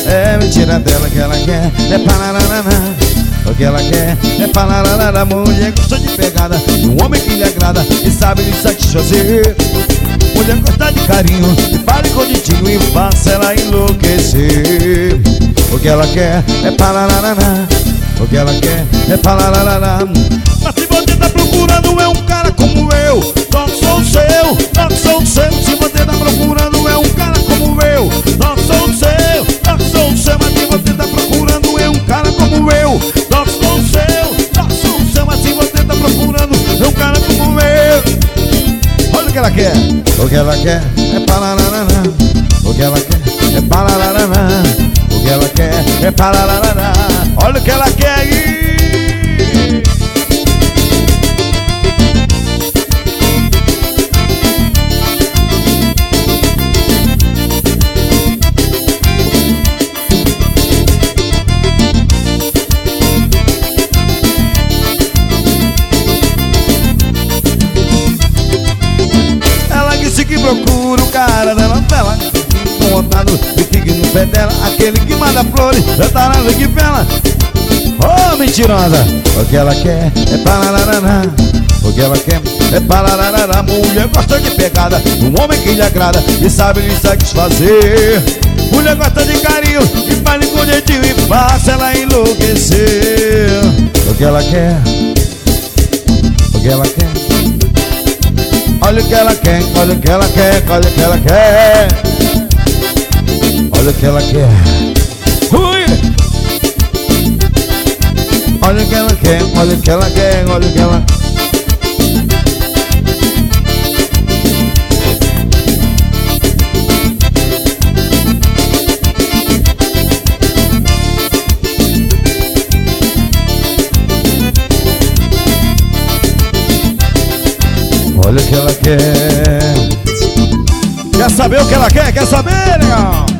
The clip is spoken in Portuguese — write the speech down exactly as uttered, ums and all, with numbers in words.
É mentira dela que ela quer, é parararará. O que ela quer é parararará. Mulher gosta de pegada, de um homem que lhe agrada e sabe lhe satisfazer. Mulher gosta de carinho, e fale com jeitinho e faça ela enlouquecer. O que ela quer é parararará. O que ela quer é parararará. Mas se você tá procurando é um cara como eu, não sou o seu, não sou o seu. Se você tá procurando é um cara como eu, não sou o seu, não sou o seu. Mas se você tá procurando é um cara como eu, não sou o seu, não sou o seu. Mas se você tá procurando é um cara como eu. Olha o que ela quer. O que ela quer é parararará. O que ela quer é parararará. O que ela quer é parararará. Olha o que ela quer aí. Ela disse que procura o cara da novela, montado e fique no pé dela, aquele que manda flores, já tá na ligue vela. Oh, mentirosa. O que ela quer é parararará. O que ela quer é parararará. Mulher gosta de pegada, um homem que lhe agrada e sabe lhe satisfazer. Mulher gosta de carinho e fale com jeitinho e faça ela enlouquecer. O que ela quer, o que ela quer. Olha o que ela quer, olha o que ela quer, olha o que ela quer. Olha o que ela quer. Ui! Olha o que ela quer, olha o que ela quer, olha o que ela... Olha o que ela quer. Quer saber o que ela quer? Quer saber, legal?